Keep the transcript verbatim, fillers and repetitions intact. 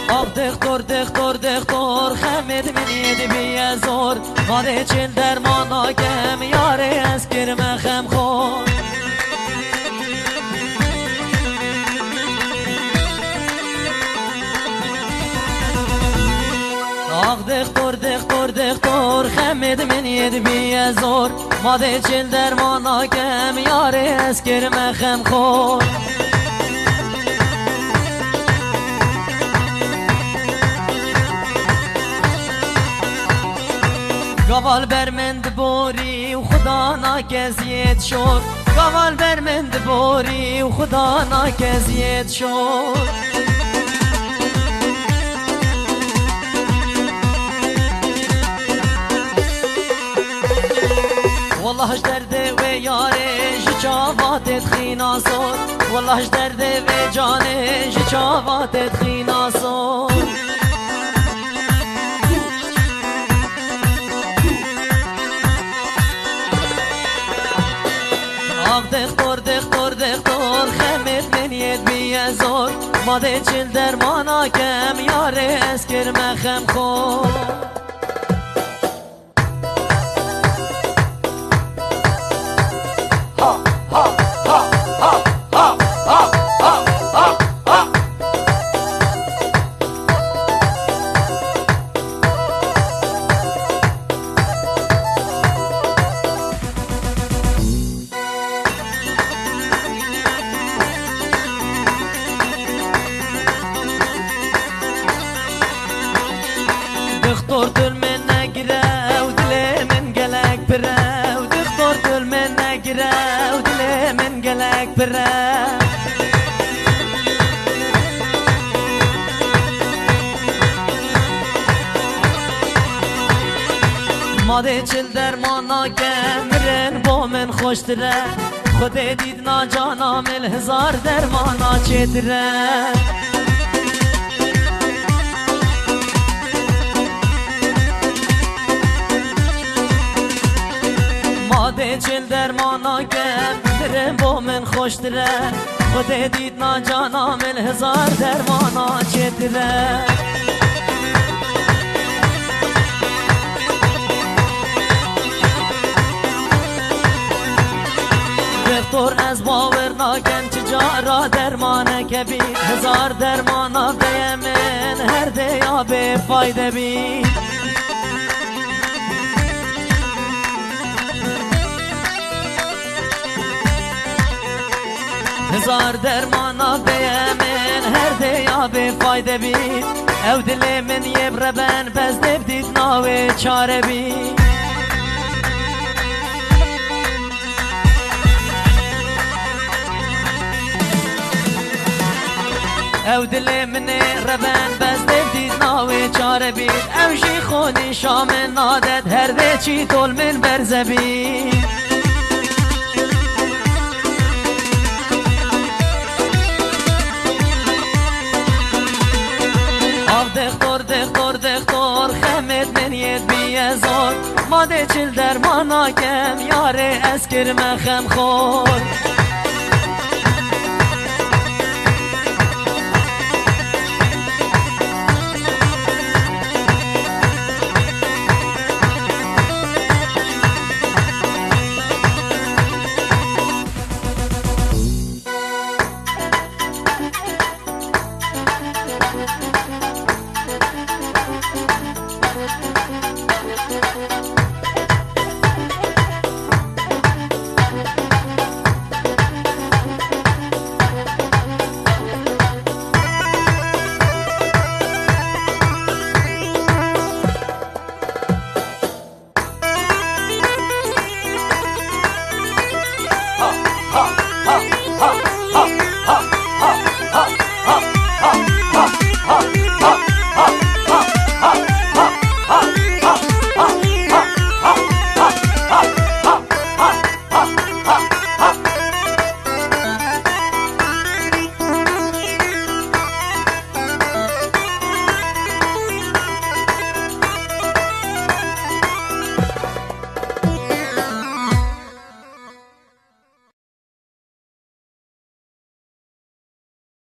آق دختر دختر دختر خمید منید بی زور ماده چل درمان آگم یاره از کرم خم خور آق دختر دختر دختر خمید منید بی زور ماده چل درمان آگم یاره از کرم خم خور گوال برمند بوری و خدا ناکزیت شد گوال برمند بوری و خدا ناکزیت شد والله اش درده و یاره جاواتت خینا سود والله اش درده و جانه جاواتت خینا سود آق دختر دختر دختر خمید منید بی زور ماده چل درمان آکم یاره از کرم خم خور دختر دل من نگره و دل من گلک پره و دختر دل من نگره و دل من گلک پره ماده چل درمان آگم رن با من خوش تره خود دید ناجانا مل هزار درمانا چه تره ماده چل درمان آگم درم با من خوش تره خود دید ناجانا مل هزار درمانا چه تره دختر از باور ناکن چجارا درمان کبیر هزار درمانا بیمن هر دیا به فایده بید هزار درمانا بیمن هر دیا به فایده بید او دل من یبربن بس دبدید ناوی چاره بید او دل من ربن بس دبدید ناوی چاره بید او جی خونی شام نادد هر ده چی طول من برزه بید آق دختر دختر دختر خمید من ید بی زور ماده چل درمان آگم یاره از کرم خم خور